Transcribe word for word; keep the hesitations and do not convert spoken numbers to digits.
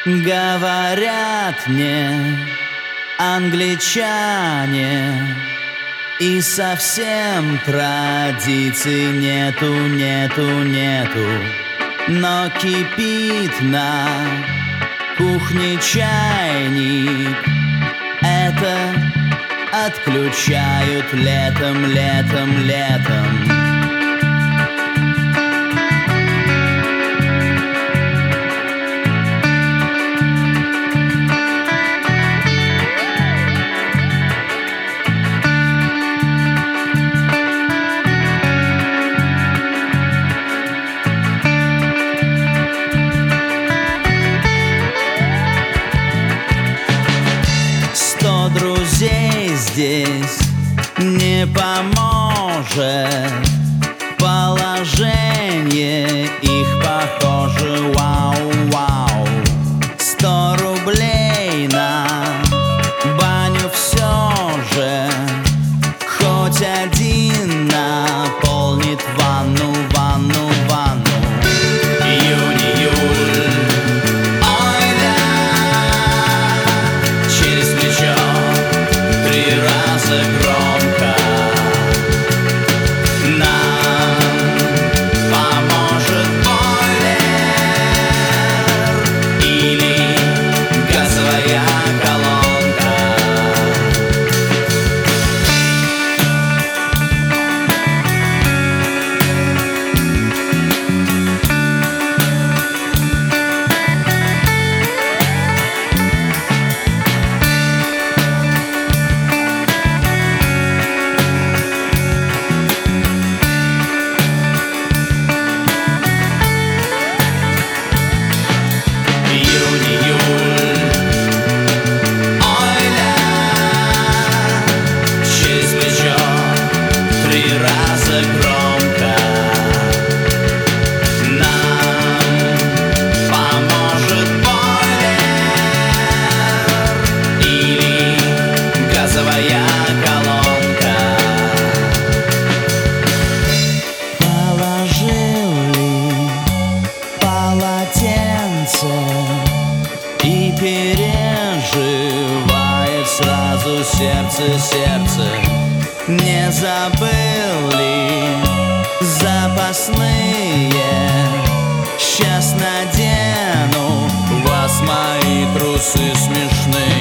Говорят мне англичане, и совсем традиций нету, нету, нету. Но кипит на кухне чайник, это отключают летом, летом, летом. Сто друзей здесь не поможет, положение их похоже. Вау, вау. Сто рублей на баню все же, хоть один наполнит ванну, ванну, ванну. Июнь, июль. Ой, да. Через плечо три раза громко. Нам поможет бойлер или газовая колонка. Июнь, июль. Ой, да. Через плечо три раза громко. Нам поможет бойлер или газовая колонка. Положил ли полотенце и переживает сразу сердце, сердце. Не забыл ли запасные? Сейчас надену, вас мои трусы смешные.